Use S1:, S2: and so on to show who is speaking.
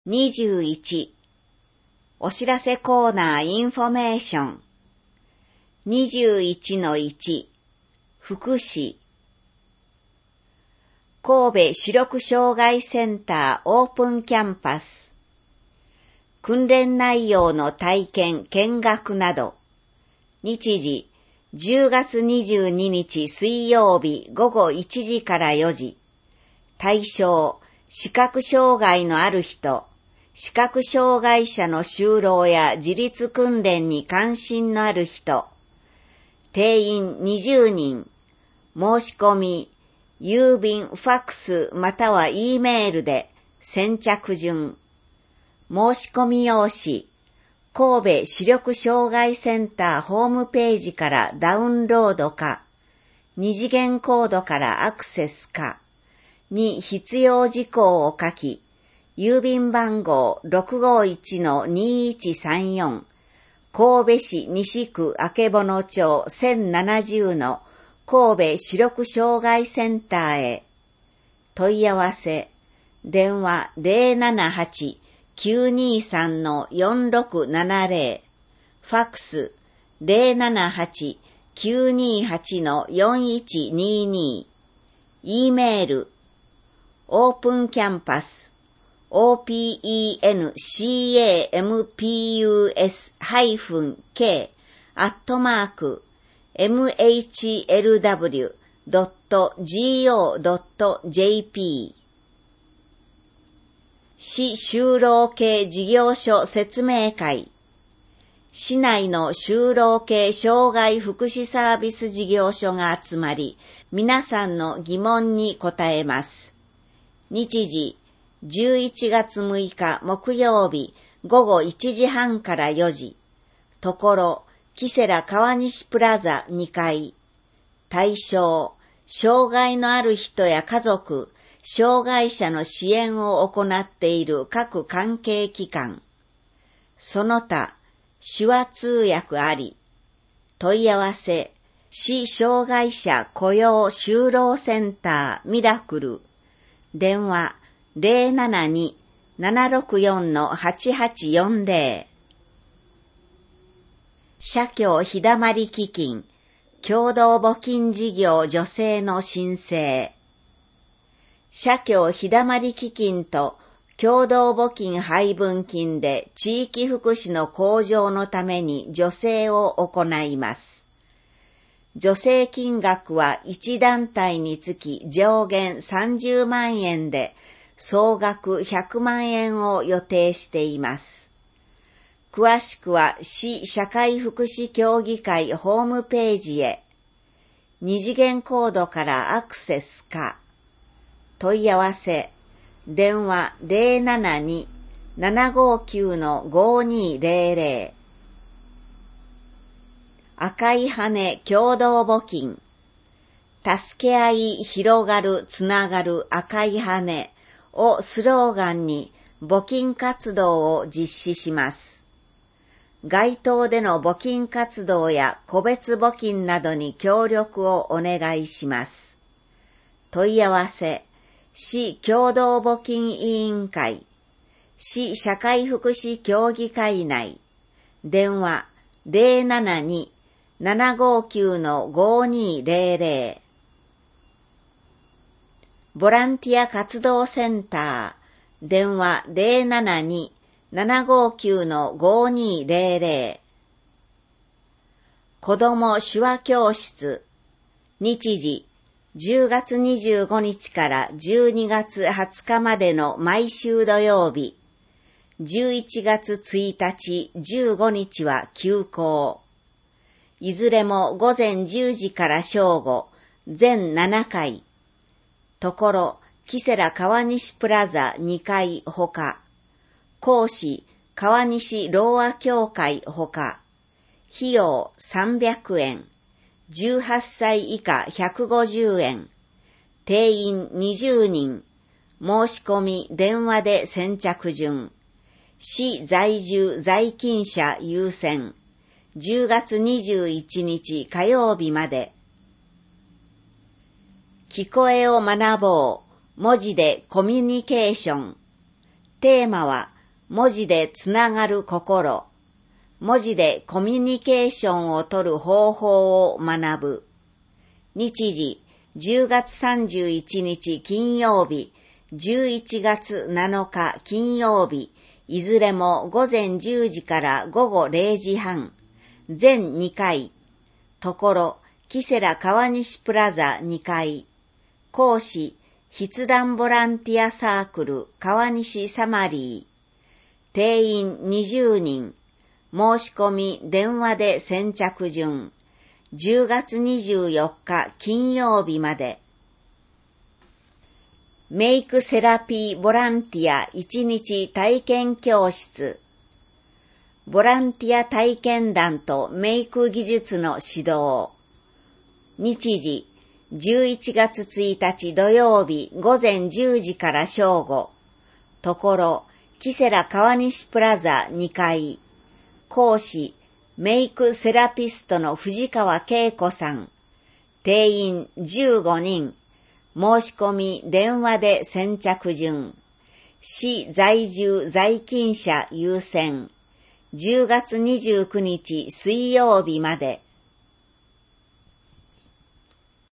S1: 21お知らせコーナーインフォメーション 21-1 福祉神戸視力障害センターオープンキャンパス訓練内容の体験・見学など日時10月22日水曜日午後1時から4時対象視覚障害のある人視覚障害者の就労や自立訓練に関心のある人、定員20人、申し込み、郵便、ファックスまたは E メールで先着順、申し込み用紙、神戸視力障害センターホームページからダウンロードか、二次元コードからアクセスか、に必要事項を書き、郵便番号 651-2134 神戸市西区曙町1070の神戸視力障害センターへ問い合わせ電話 078-923-4670 ファックス 078-928-4122 E メールオープンキャンパスopencampus-k@mhlw.go.jp 市就労系事業所説明会市内の就労系障害福祉サービス事業所が集まり皆さんの疑問に答えます日時11月6日木曜日午後1時半から4時。ところ、キセラ川西プラザ2階。対象、障害のある人や家族、障害者の支援を行っている各関係機関。その他、手話通訳あり。問い合わせ、市障害者雇用就労センターミラクル。電話、072-764-8840 社協日だまり基金共同募金事業助成の申請社協日だまり基金と共同募金配分金で地域福祉の向上のために助成を行います助成金額は1団体につき上限30万円で総額100万円を予定しています。詳しくは市社会福祉協議会ホームページへ二次元コードからアクセスか問い合わせ電話 072-759-5200 赤い羽共同募金助け合い広がるつながる赤い羽をスローガンに募金活動を実施します。街頭での募金活動や個別募金などに協力をお願いします。問い合わせ、市共同募金委員会、市社会福祉協議会内、電話 072-759-5200ボランティア活動センター、電話 072-759-5200 子ども手話教室、日時10月25日から12月20日までの毎週土曜日、11月1日、15日は休校。いずれも午前10時から正午、全7回。ところ、キセラ川西プラザ2階ほか、講師、川西ろうあ協会ほか、費用300円、18歳以下150円、定員20人、申し込み電話で先着順、市在住在勤者優先、10月21日火曜日まで、聞こえを学ぼう。文字でコミュニケーション。テーマは文字でつながる心、文字でコミュニケーションを取る方法を学ぶ。日時、10月31日金曜日、11月7日金曜日、いずれも午前10時から午後0時半、全2回。ところ、キセラ川西プラザ2階。講師、筆談ボランティアサークル川西サマリー。定員20人。申し込み電話で先着順。10月24日金曜日まで。メイクセラピーボランティア1日体験教室。ボランティア体験談とメイク技術の指導。日時、11月1日土曜日午前10時から正午。ところ、キセラ川西プラザ2階。講師、メイクセラピストの藤川恵子さん。定員15人。申し込み電話で先着順。市在住在勤者優先。10月29日水曜日まで。